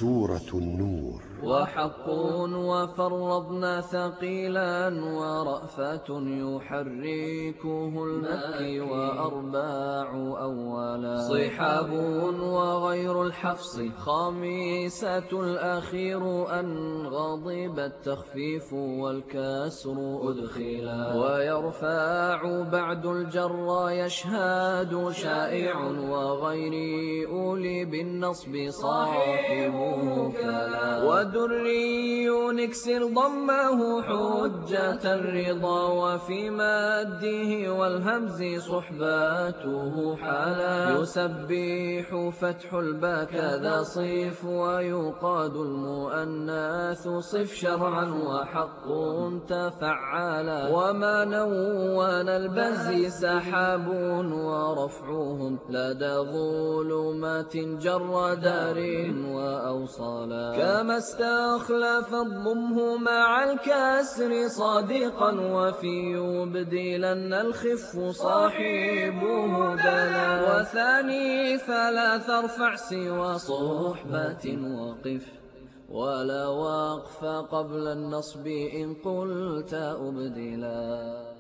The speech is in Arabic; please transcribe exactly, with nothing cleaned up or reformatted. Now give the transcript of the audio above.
سورة النور. وحق وفرضنا ثقيلا ورأفة يحركه المكي وأرباع أولا صحاب وغير الحفص خامسة الأخير أن غضب التخفيف والكسر أدخلا ويرفع بعد الجر يشهد شائع وغير أولي بالنصب صاحبه كلا ودري نكسر ضمه حجة الرضا وفي مده والهمز صحباته حالا يسبح فتح الباء كذا صف ويقاد المؤنث صف شرعا وحق تفعلا وما نون البز سحاب ورفعهم لدى ظلمات جر دار وأوصالا كما استخلف الضمه مع الكسر صادقا وفي يبدلن الخف صاحبه دلا وثاني فلا ترفع سوى صحبة وقف ولا وقف قبل النصب إن قلت أبدلا.